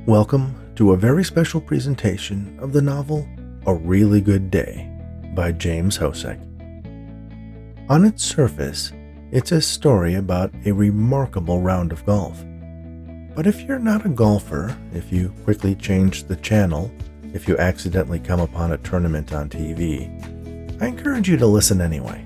Welcome to a very special presentation of the novel A Really Good Day by James Hosek. On its surface, it's a story about a remarkable round of golf. But if you're not a golfer, if you quickly change the channel, if you accidentally come upon a tournament on TV, I encourage you to listen anyway.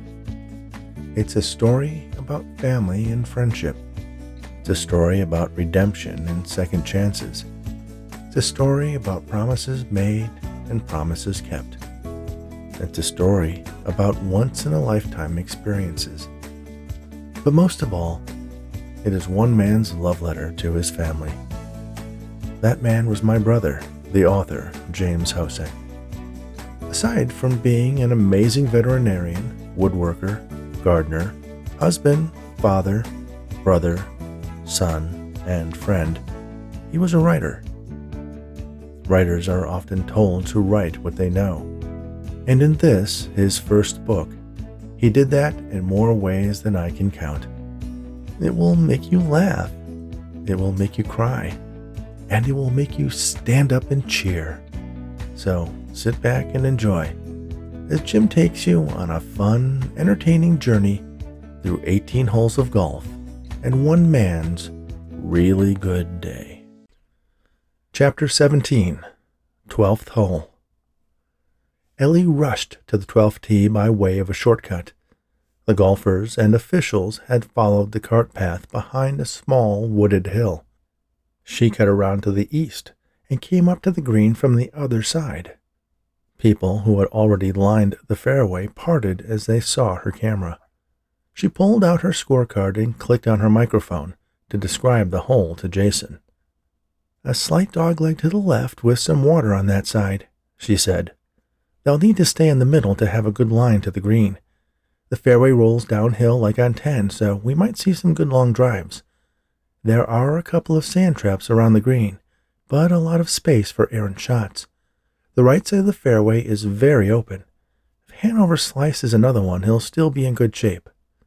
It's a story about family and friendship. It's a story about redemption and second chances. It's a story about promises made and promises kept. It's a story about once-in-a-lifetime experiences. But most of all, it is one man's love letter to his family. That man was my brother, the author, James Hosek. Aside from being an amazing veterinarian, woodworker, gardener, husband, father, brother, son, and friend, he was a writer. Writers are often told to write what they know. And in this, his first book, he did that in more ways than I can count. It will make you laugh. It will make you cry. And it will make you stand up and cheer. So sit back and enjoy as Jim takes you on a fun, entertaining journey through 18 holes of golf and one man's really good day. Chapter 17, 12th Hole. Ellie rushed to the 12th tee by way of a shortcut. The golfers and officials had followed the cart path behind a small wooded hill. She cut around to the east and came up to the green from the other side. People who had already lined the fairway parted as they saw her camera. She pulled out her scorecard and clicked on her microphone to describe the hole to Jason. "A slight dogleg to the left with some water on that side," she said. "They'll need to stay in the middle to have a good line to the green. The fairway rolls downhill like on 10, so we might see some good long drives. There are a couple of sand traps around the green, but a lot of space for errant shots. The right side of the fairway is very open. If Hanover slices another one, he'll still be in good shape."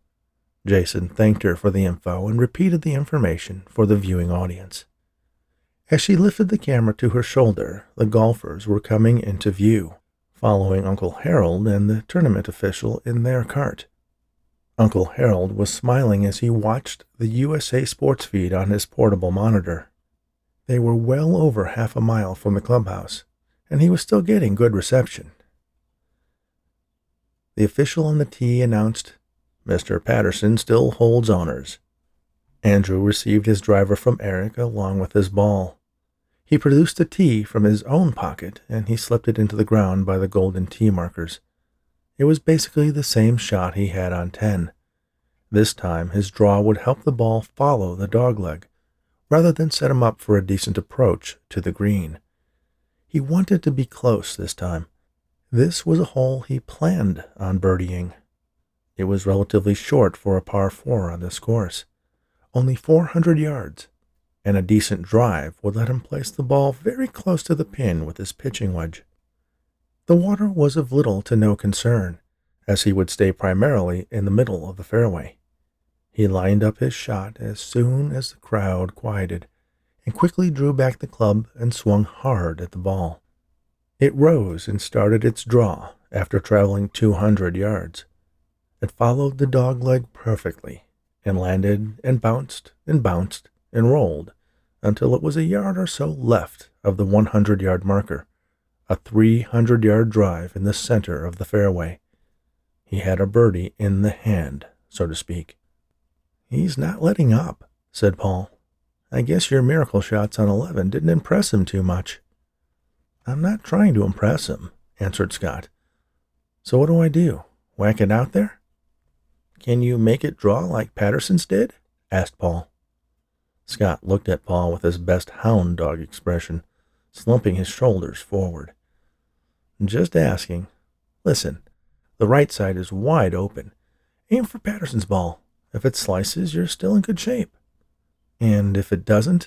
Jason thanked her for the info and repeated the information for the viewing audience. As she lifted the camera to her shoulder, the golfers were coming into view, following Uncle Harold and the tournament official in their cart. Uncle Harold was smiling as he watched the USA Sports feed on his portable monitor. They were well over half a mile from the clubhouse, and he was still getting good reception. The official on the tee announced, "Mr. Patterson still holds honors." Andrew received his driver from Eric along with his ball. He produced a tee from his own pocket, and he slipped it into the ground by the golden tee markers. It was basically the same shot he had on 10. This time, his draw would help the ball follow the dogleg, rather than set him up for a decent approach to the green. He wanted to be close this time. This was a hole he planned on birdieing. It was relatively short for a par 4 on this course, only 400 yards, and a decent drive would let him place the ball very close to the pin with his pitching wedge. The water was of little to no concern, as he would stay primarily in the middle of the fairway. He lined up his shot as soon as the crowd quieted, and quickly drew back the club and swung hard at the ball. It rose and started its draw after traveling 200 yards. It followed the dogleg perfectly, and landed and bounced and rolled until it was a yard or so left of the 100-yard marker, a 300-yard drive in the center of the fairway. He had a birdie in the hand, so to speak. "He's not letting up," said Paul. "I guess your miracle shots on 11 didn't impress him too much." "I'm not trying to impress him," answered Scott. "So what do I do? Whack it out there?" "Can you make it draw like Patterson's did?" asked Paul. Scott looked at Paul with his best hound dog expression, slumping his shoulders forward. "Just asking. Listen, the right side is wide open. Aim for Patterson's ball. If it slices, you're still in good shape. And if it doesn't,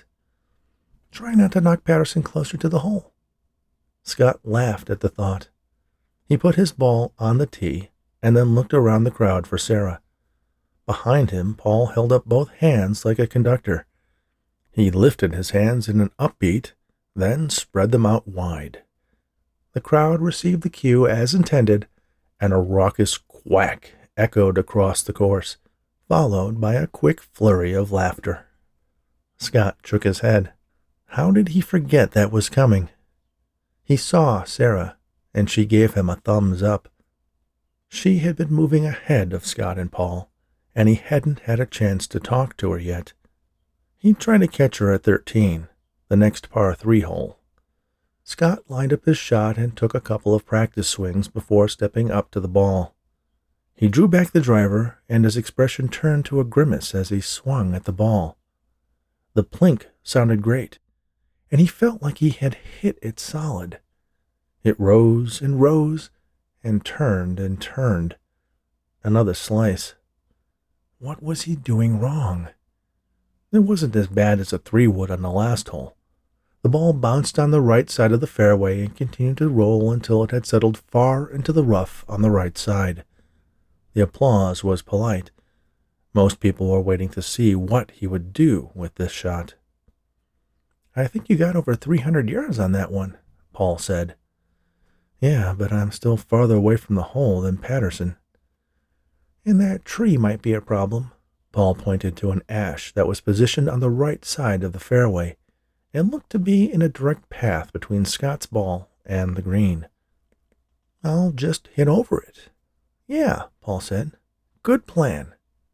try not to knock Patterson closer to the hole." Scott laughed at the thought. He put his ball on the tee and then looked around the crowd for Sarah. Behind him, Paul held up both hands like a conductor. He lifted his hands in an upbeat, then spread them out wide. The crowd received the cue as intended, and a raucous quack echoed across the course, followed by a quick flurry of laughter. Scott shook his head. How did he forget that was coming? He saw Sarah, and she gave him a thumbs up. She had been moving ahead of Scott and Paul, and he hadn't had a chance to talk to her yet. He'd try to catch her at 13, the next par 3 hole. Scott lined up his shot and took a couple of practice swings before stepping up to the ball. He drew back the driver, and his expression turned to a grimace as he swung at the ball. The plink sounded great, and he felt like he had hit it solid. It rose and rose, and turned and turned. Another slice. What was he doing wrong? It wasn't as bad as a 3 would on the last hole. The ball bounced on the right side of the fairway and continued to roll until it had settled far into the rough on the right side. The applause was polite. Most people were waiting to see what he would do with this shot. "I think you got over 300 yards on that one," Paul said. "Yeah, but I'm still farther away from the hole than Patterson." "And that tree might be a problem." Paul pointed to an ash that was positioned on the right side of the fairway and looked to be in a direct path between Scott's ball and the green. "I'll just hit over it." "Yeah," Paul said. "Good plan."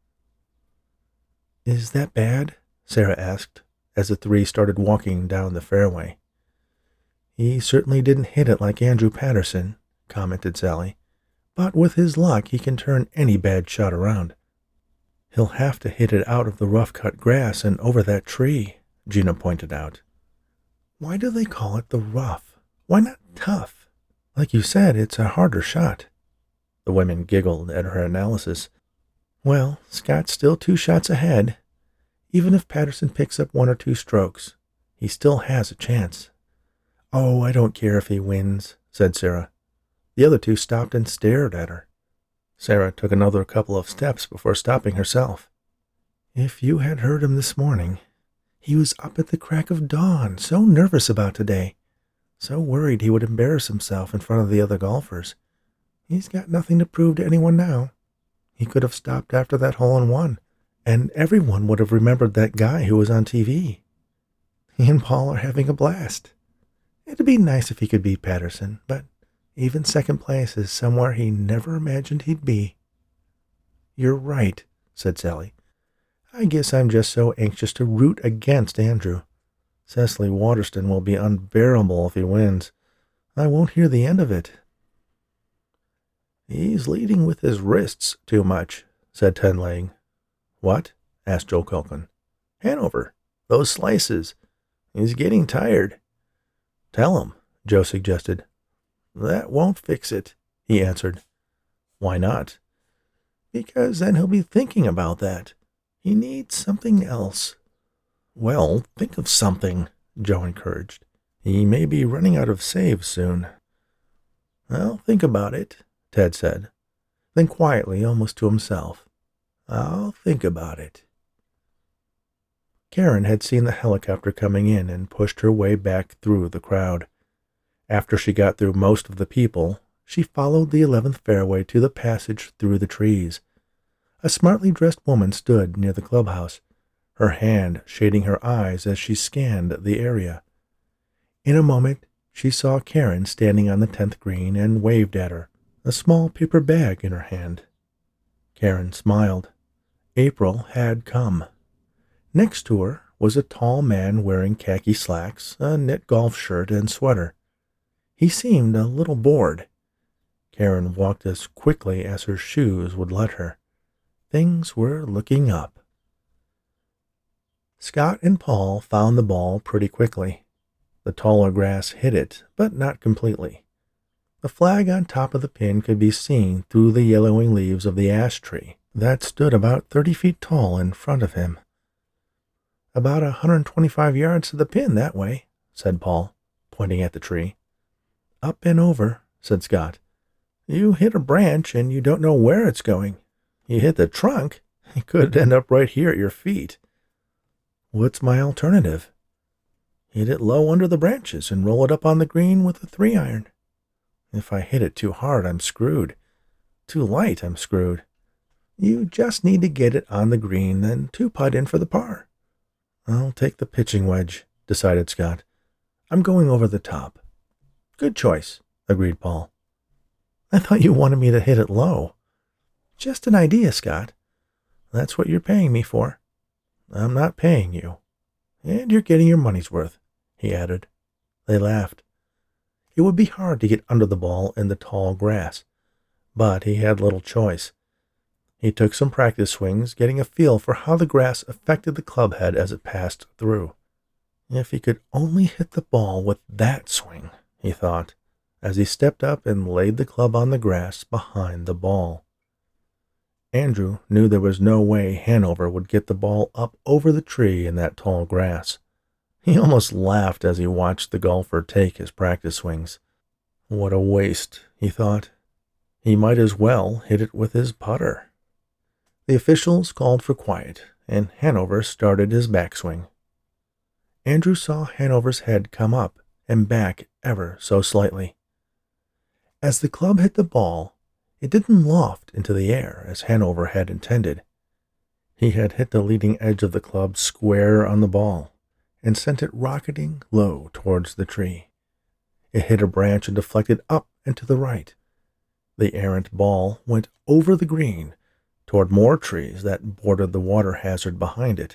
"Is that bad?" Sarah asked, as the three started walking down the fairway. "He certainly didn't hit it like Andrew Patterson," commented Sally. "But with his luck, he can turn any bad shot around." "He'll have to hit it out of the rough-cut grass and over that tree," Gina pointed out. "Why do they call it the rough? Why not tough? Like you said, it's a harder shot." The women giggled at her analysis. "Well, Scott's still 2 shots ahead. Even if Patterson picks up 1 or 2 strokes, he still has a chance." "Oh, I don't care if he wins," said Sarah. The other 2 stopped and stared at her. Sarah took another couple of steps before stopping herself. "If you had heard him this morning, he was up at the crack of dawn, so nervous about today, so worried he would embarrass himself in front of the other golfers. He's got nothing to prove to anyone now. He could have stopped after that hole-in-one, and everyone would have remembered that guy who was on TV. He and Paul are having a blast. It'd be nice if he could beat Patterson, but even second place is somewhere he never imagined he'd be." "You're right," said Sally. "I guess I'm just so anxious to root against Andrew. Cecily Waterston will be unbearable if he wins. I won't hear the end of it." "He's leading with his wrists too much," said Ted Lang. "What?" asked Joe Culkin. "Hanover. Those slices. He's getting tired." "Tell him," Joe suggested. "That won't fix it," he answered. "Why not?" "Because then he'll be thinking about that. He needs something else." "Well, think of something," Joe encouraged. "He may be running out of saves soon." "I'll think about it," Ted said. Then quietly, almost to himself, "I'll think about it." Karen had seen the helicopter coming in and pushed her way back through the crowd. After she got through most of the people, she followed the 11th fairway to the passage through the trees. A smartly dressed woman stood near the clubhouse, her hand shading her eyes as she scanned the area. In a moment, she saw Karen standing on the 10th green and waved at her, a small paper bag in her hand. Karen smiled. April had come. Next to her was a tall man wearing khaki slacks, a knit golf shirt, and sweater. He seemed a little bored. Karen walked as quickly as her shoes would let her. Things were looking up. Scott and Paul found the ball pretty quickly. The taller grass hid it, but not completely. The flag on top of the pin could be seen through the yellowing leaves of the ash tree that stood about 30 feet tall in front of him. "About 125 yards to the pin that way," said Paul, pointing at the tree. "Up and over," said Scott. "You hit a branch and you don't know where it's going. You hit the trunk, it could end up right here at your feet." "What's my alternative?" Hit it low under the branches and roll it up on the green with a 3-iron. If I hit it too hard, I'm screwed. Too light, I'm screwed. You just need to get it on the green, then 2-putt in for the par." "I'll take the pitching wedge," decided Scott. "I'm going over the top." "Good choice," agreed Paul. "I thought you wanted me to hit it low." "Just an idea, Scott." "That's what you're paying me for." "I'm not paying you. And you're getting your money's worth," he added. They laughed. It would be hard to get under the ball in the tall grass, but he had little choice. He took some practice swings, getting a feel for how the grass affected the club head as it passed through. If he could only hit the ball with that swing, he thought, as he stepped up and laid the club on the grass behind the ball. Andrew knew there was no way Hanover would get the ball up over the tree in that tall grass. He almost laughed as he watched the golfer take his practice swings. What a waste, he thought. He might as well hit it with his putter. The officials called for quiet, and Hanover started his backswing. Andrew saw Hanover's head come up and back ever so slightly. As the club hit the ball, it didn't loft into the air as Hanover had intended. He had hit the leading edge of the club square on the ball and sent it rocketing low towards the tree. It hit a branch and deflected up and to the right. The errant ball went over the green toward more trees that bordered the water hazard behind it.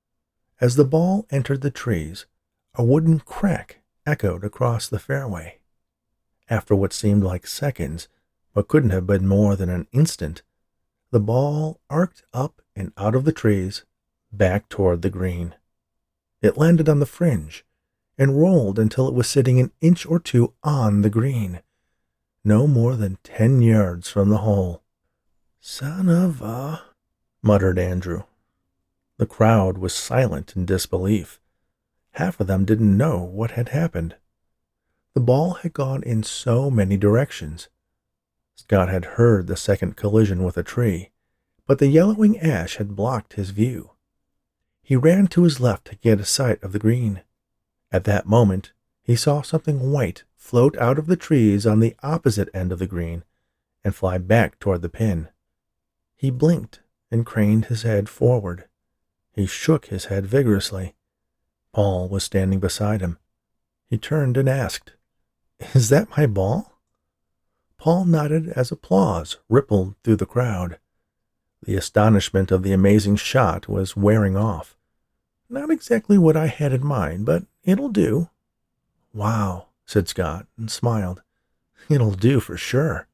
As the ball entered the trees, a wooden crack echoed across the fairway. After what seemed like seconds, but couldn't have been more than an instant, the ball arced up and out of the trees, back toward the green. It landed on the fringe and rolled until it was sitting an inch or two on the green, no more than 10 yards from the hole. "Son of a," muttered Andrew. The crowd was silent in disbelief. Half of them didn't know what had happened. The ball had gone in so many directions. Scott had heard the second collision with a tree, but the yellowing ash had blocked his view. He ran to his left to get a sight of the green. At that moment, he saw something white float out of the trees on the opposite end of the green and fly back toward the pin. He blinked and craned his head forward. He shook his head vigorously. Paul was standing beside him. He turned and asked, "Is that my ball?" Paul nodded as applause rippled through the crowd. The astonishment of the amazing shot was wearing off. "Not exactly what I had in mind, but it'll do." "Wow," said Scott and smiled. "It'll do for sure."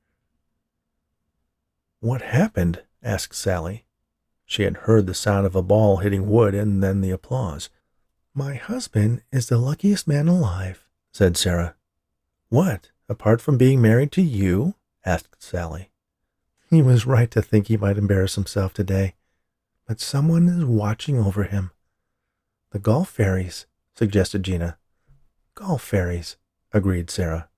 "What happened?" asked Sally. She had heard the sound of a ball hitting wood and then the applause. "My husband is the luckiest man alive," said Sarah. "What, apart from being married to you?" asked Sally. "He was right to think he might embarrass himself today, but someone is watching over him." "The golf fairies," suggested Gina. "Golf fairies," agreed Sarah.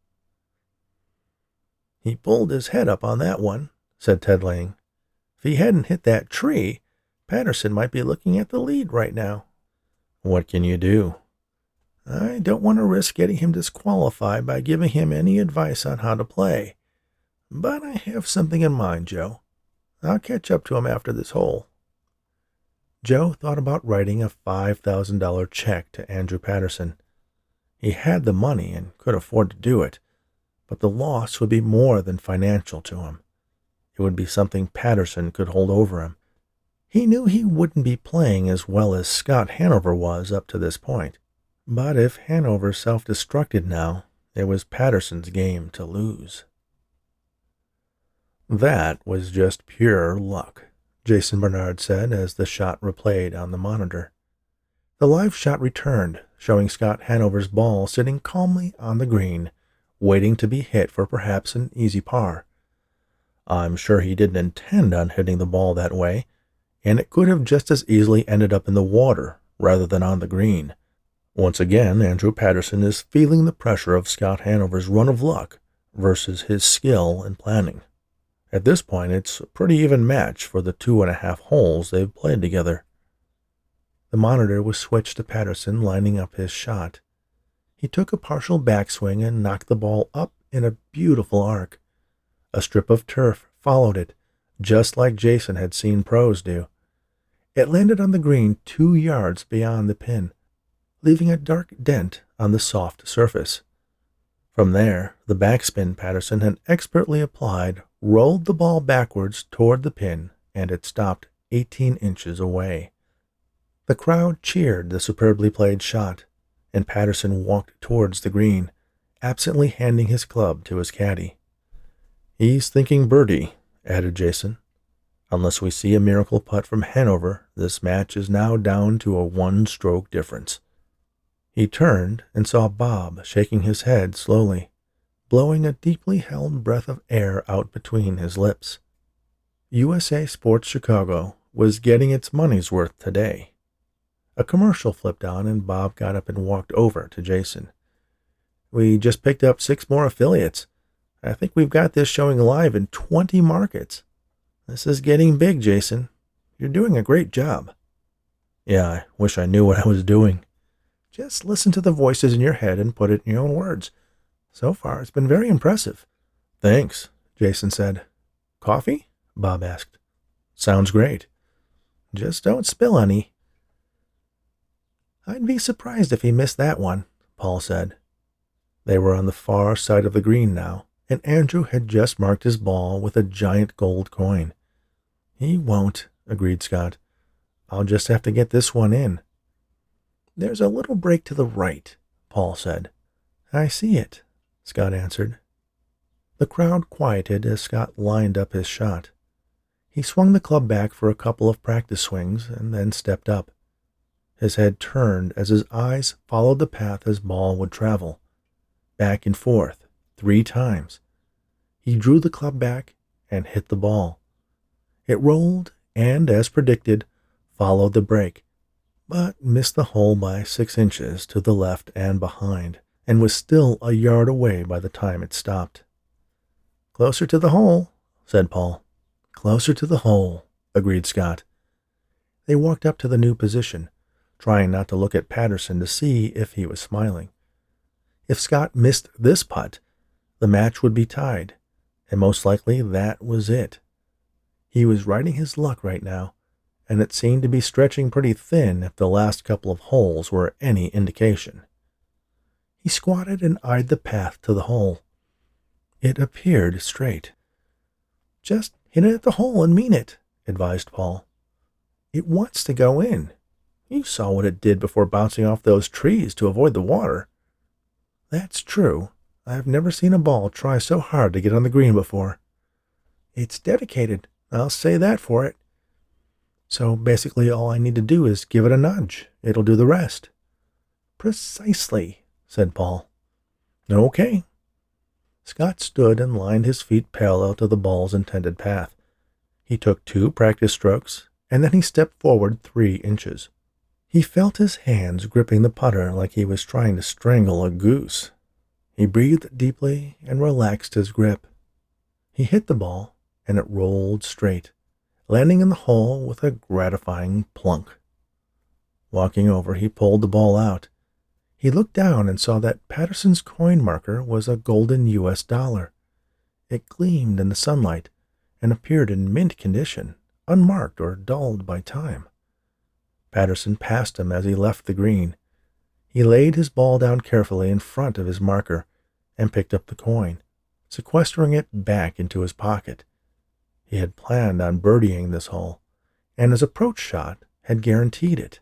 "He pulled his head up on that one," said Ted Lang. "If he hadn't hit that tree, Patterson might be looking at the lead right now." "What can you do?" "I don't want to risk getting him disqualified by giving him any advice on how to play. But I have something in mind, Joe. I'll catch up to him after this hole." Joe thought about writing a $5,000 check to Andrew Patterson. He had the money and could afford to do it, but the loss would be more than financial to him. It would be something Patterson could hold over him. He knew he wouldn't be playing as well as Scott Hanover was up to this point, but if Hanover self-destructed now, it was Patterson's game to lose. "That was just pure luck," Jason Bernard said as the shot replayed on the monitor. The live shot returned, showing Scott Hanover's ball sitting calmly on the green, waiting to be hit for perhaps an easy par. I'm sure he didn't intend on hitting the ball that way, and it could have just as easily ended up in the water rather than on the green. Once again, Andrew Patterson is feeling the pressure of Scott Hanover's run of luck versus his skill and planning. At this point, it's a pretty even match for the 2.5 holes they've played together. The monitor was switched to Patterson lining up his shot. He took a partial backswing and knocked the ball up in a beautiful arc. A strip of turf followed it, just like Jason had seen pros do. It landed on the green 2 yards beyond the pin, leaving a dark dent on the soft surface. From there, the backspin Patterson had expertly applied rolled the ball backwards toward the pin, and it stopped 18 inches away. The crowd cheered the superbly played shot, and Patterson walked towards the green, absently handing his club to his caddy. "He's thinking birdie," added Jason. "Unless we see a miracle putt from Hanover, this match is now down to a 1-stroke difference." He turned and saw Bob shaking his head slowly, blowing a deeply held breath of air out between his lips. USA Sports Chicago was getting its money's worth today. A commercial flipped on, and Bob got up and walked over to Jason. "We just picked up 6 more affiliates. I think we've got this showing live in 20 markets. This is getting big, Jason. You're doing a great job." "Yeah, I wish I knew what I was doing." "Just listen to the voices in your head and put it in your own words. So far, it's been very impressive." "Thanks," Jason said. "Coffee?" Bob asked. "Sounds great." "Just don't spill any." "I'd be surprised if he missed that one," Paul said. They were on the far side of the green now, and Andrew had just marked his ball with a giant gold coin. "He won't," agreed Scott. "I'll just have to get this one in." "There's a little break to the right," Paul said. "I see it," Scott answered. The crowd quieted as Scott lined up his shot. He swung the club back for a couple of practice swings and then stepped up. His head turned as his eyes followed the path his ball would travel. Back and forth, 3 times. He drew the club back and hit the ball. It rolled and, as predicted, followed the break, but missed the hole by 6 inches to the left and behind, and was still a yard away by the time it stopped. "Closer to the hole," said Paul. "Closer to the hole," agreed Scott. They walked up to the new position, trying not to look at Patterson to see if he was smiling. If Scott missed this putt, the match would be tied, and most likely that was it. He was riding his luck right now, and it seemed to be stretching pretty thin if the last couple of holes were any indication. He squatted and eyed the path to the hole. It appeared straight. "Just hit it at the hole and mean it," advised Paul. "It wants to go in. You saw what it did before bouncing off those trees to avoid the water." "That's true. I've never seen a ball try so hard to get on the green before." "It's dedicated, I'll say that for it." "So basically all I need to do is give it a nudge. It'll do the rest." "Precisely," said Paul. "Okay." Scott stood and lined his feet parallel to the ball's intended path. He took 2 practice strokes, and then he stepped forward 3 inches. He felt his hands gripping the putter like he was trying to strangle a goose. He breathed deeply and relaxed his grip. He hit the ball, and it rolled straight, landing in the hole with a gratifying plunk. Walking over, he pulled the ball out. He looked down and saw that Patterson's coin marker was a golden US dollar. It gleamed in the sunlight and appeared in mint condition, unmarked or dulled by time. Patterson passed him as he left the green. He laid his ball down carefully in front of his marker and picked up the coin, sequestering it back into his pocket. He had planned on birdieing this hole, and his approach shot had guaranteed it.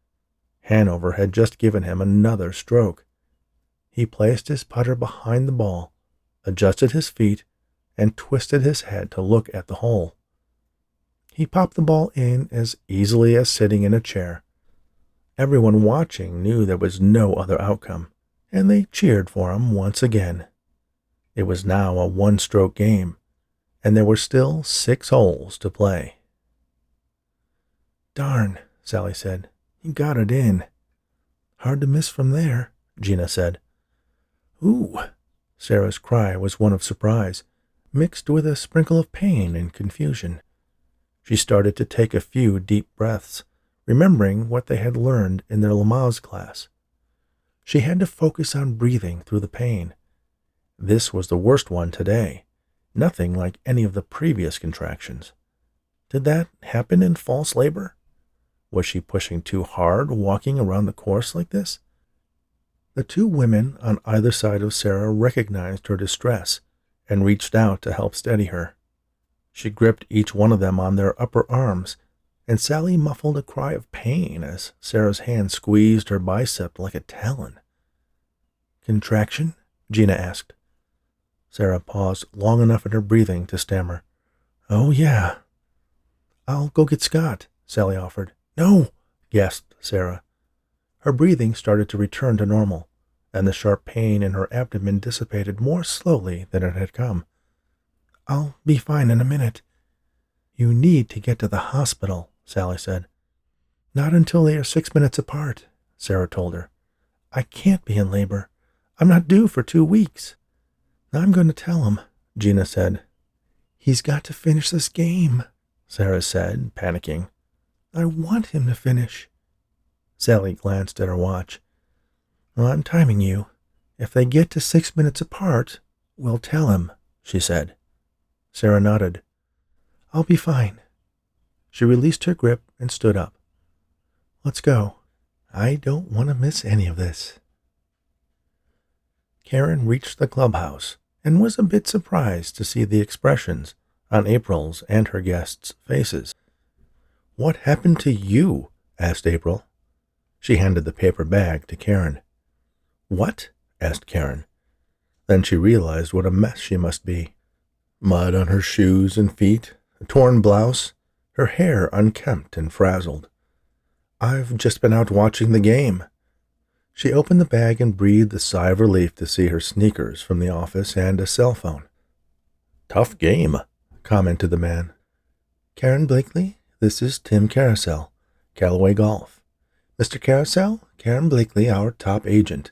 Hanover had just given him another stroke. He placed his putter behind the ball, adjusted his feet, and twisted his head to look at the hole. He popped the ball in as easily as sitting in a chair. Everyone watching knew there was no other outcome, and they cheered for him once again. It was now a 1-stroke game, and there were still 6 holes to play. "Darn," Sally said. "You got it in." "Hard to miss from there," Gina said. "Ooh." Sarah's cry was one of surprise, mixed with a sprinkle of pain and confusion. She started to take a few deep breaths, remembering what they had learned in their Lamaze class. She had to focus on breathing through the pain. This was the worst one today, nothing like any of the previous contractions. Did that happen in false labor? Was she pushing too hard walking around the course like this? The two women on either side of Sarah recognized her distress and reached out to help steady her. She gripped each one of them on their upper arms, and Sally muffled a cry of pain as Sarah's hand squeezed her bicep like a talon. "Contraction?" Gina asked. Sarah paused long enough in her breathing to stammer, "Oh, yeah." "I'll go get Scott," Sally offered. "No," gasped Sarah. Her breathing started to return to normal, and the sharp pain in her abdomen dissipated more slowly than it had come. "I'll be fine in a minute." "You need to get to the hospital," Sally said. "Not until they are 6 minutes apart," Sarah told her. "I can't be in labor. I'm not due for 2 weeks." "I'm going to tell him," Gina said. "He's got to finish this game," Sarah said, panicking. "I want him to finish." Sally glanced at her watch. "Well, I'm timing you. If they get to 6 minutes apart, we'll tell him," she said. Sarah nodded. "I'll be fine." She released her grip and stood up. "Let's go. I don't want to miss any of this." Karen reached the clubhouse and was a bit surprised to see the expressions on April's and her guests' faces. "What happened to you?" asked April. She handed the paper bag to Karen. "What?" asked Karen. Then she realized what a mess she must be. Mud on her shoes and feet, a torn blouse, her hair unkempt and frazzled. "I've just been out watching the game." She opened the bag and breathed a sigh of relief to see her sneakers from the office and a cell phone. "Tough game," commented the man. "Karen Blakely, this is Tim Carousel, Callaway Golf. Mr. Carousel, Karen Blakely, our top agent."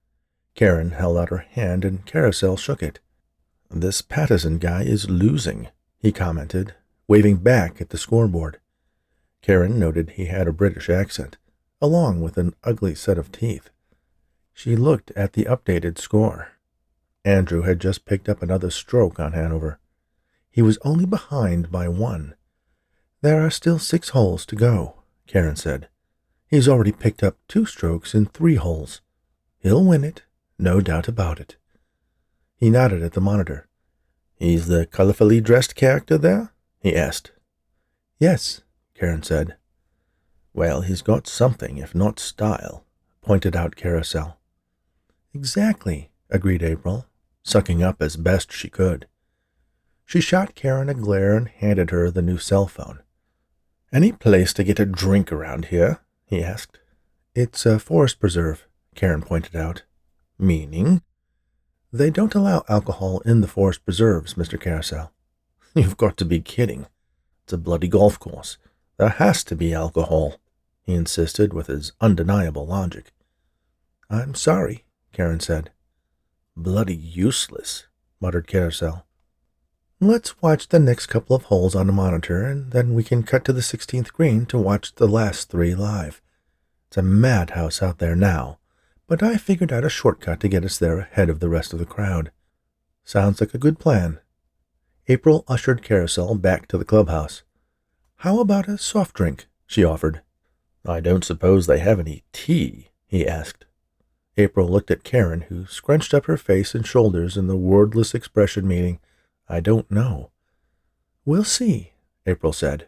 Karen held out her hand and Carousel shook it. "This Pattison guy is losing," he commented, waving back at the scoreboard. Karen noted he had a British accent, along with an ugly set of teeth. She looked at the updated score. Andrew had just picked up another stroke on Hanover. He was only behind by 1. "There are still 6 holes to go," Karen said. "He's already picked up 2 strokes in 3 holes. He'll win it, no doubt about it." He nodded at the monitor. "He's the colorfully dressed character there?" he asked. "Yes," Karen said. "Well, he's got something, if not style," pointed out Carousel. "Exactly," agreed April, sucking up as best she could. She shot Karen a glare and handed her the new cell phone. "Any place to get a drink around here?" he asked. "It's a forest preserve," Karen pointed out. "Meaning?" "They don't allow alcohol in the forest preserves, Mr. Carousel." "You've got to be kidding. It's a bloody golf course. There has to be alcohol," he insisted with his undeniable logic. "I'm sorry," Karen said. "Bloody useless," muttered Carousel. "Let's watch the next couple of holes on the monitor, and then we can cut to the 16th green to watch the last 3 live. It's a madhouse out there now, but I figured out a shortcut to get us there ahead of the rest of the crowd." "Sounds like a good plan." April ushered Carousel back to the clubhouse. "How about a soft drink?" she offered. "I don't suppose they have any tea?" he asked. April looked at Karen, who scrunched up her face and shoulders in the wordless expression meaning, "I don't know." "We'll see," April said.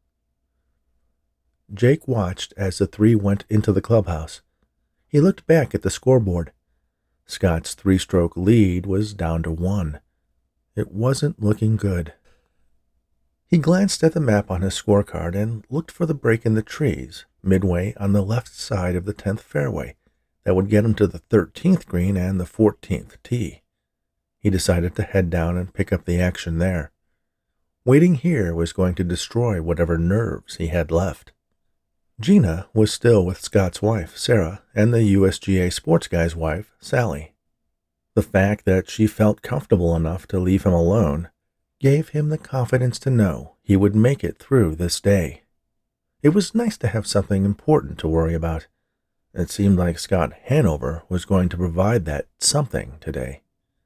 Jake watched as the 3 went into the clubhouse. He looked back at the scoreboard. Scott's 3-stroke lead was down to 1. It wasn't looking good. He glanced at the map on his scorecard and looked for the break in the trees midway on the left side of the 10th fairway that would get him to the 13th green and the 14th tee. He decided to head down and pick up the action there. Waiting here was going to destroy whatever nerves he had left. Gina was still with Scott's wife, Sarah, and the USGA sports guy's wife, Sally. The fact that she felt comfortable enough to leave him alone gave him the confidence to know he would make it through this day. It was nice to have something important to worry about. It seemed like Scott Hanover was going to provide that something today.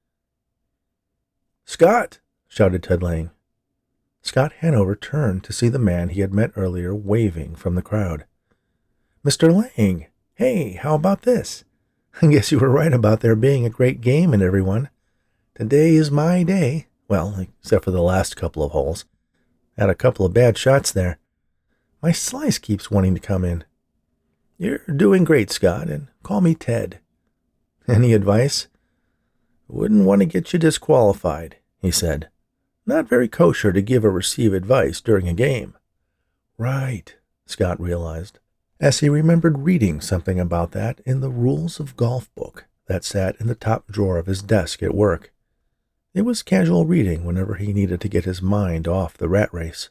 "Scott!" shouted Ted Lang. Scott Hanover turned to see the man he had met earlier waving from the crowd. "Mr. Lang! Hey, how about this? I guess you were right about there being a great game and everyone. Today is my day. Well, except for the last couple of holes. Had a couple of bad shots there. My slice keeps wanting to come in. You're doing great, Scott, and call me Ted. Any advice?" "Wouldn't want to get you disqualified," he said. "Not very kosher to give or receive advice during a game." Right, Scott realized, as he remembered reading something about that in the Rules of Golf book that sat in the top drawer of his desk at work. It was casual reading whenever he needed to get his mind off the rat race.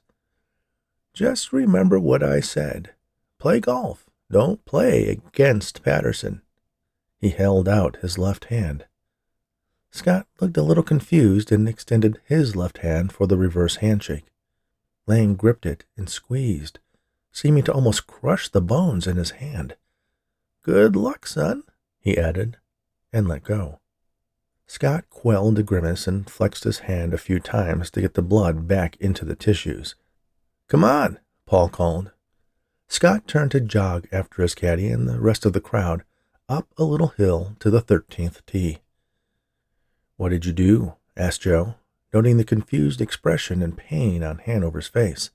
"Just remember what I said. Play golf. Don't play against Patterson." He held out his left hand. Scott looked a little confused and extended his left hand for the reverse handshake. Lang gripped it and squeezed, seeming to almost crush the bones in his hand. "Good luck, son," he added, and let go. Scott quelled a grimace and flexed his hand a few times to get the blood back into the tissues. "Come on," Paul called. Scott turned to jog after his caddy and the rest of the crowd up a little hill to the 13th tee. "What did you do?" asked Joe, noting the confused expression and pain on Hanover's face.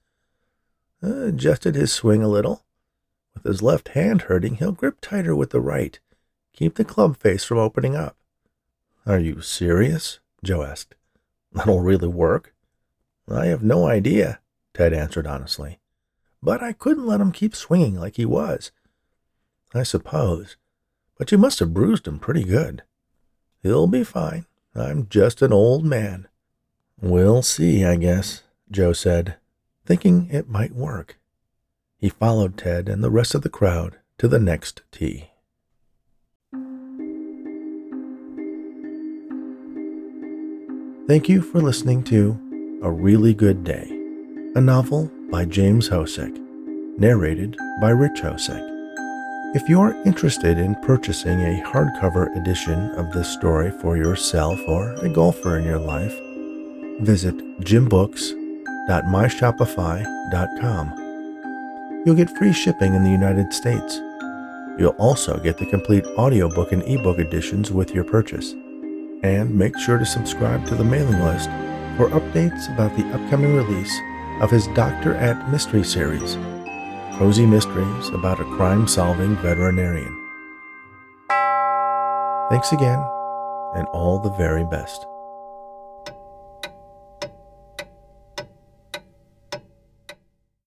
"Adjusted his swing a little. With his left hand hurting, he'll grip tighter with the right. Keep the club face from opening up." "Are you serious?" Joe asked. "That'll really work?" "I have no idea," Ted answered honestly. "But I couldn't let him keep swinging like he was." "I suppose. But you must have bruised him pretty good." "He'll be fine. I'm just an old man." "We'll see, I guess," Joe said, thinking it might work. He followed Ted and the rest of the crowd to the next tee. Thank you for listening to A Really Good Day, a novel by James Hosek, narrated by Rich Hosek. If you're interested in purchasing a hardcover edition of this story for yourself or a golfer in your life, visit jimbooks.myshopify.com. You'll get free shipping in the United States. You'll also get the complete audiobook and ebook editions with your purchase. And make sure to subscribe to the mailing list for updates about the upcoming release of his Doctor at Mystery series, cozy mysteries about a crime-solving veterinarian. Thanks again, and all the very best.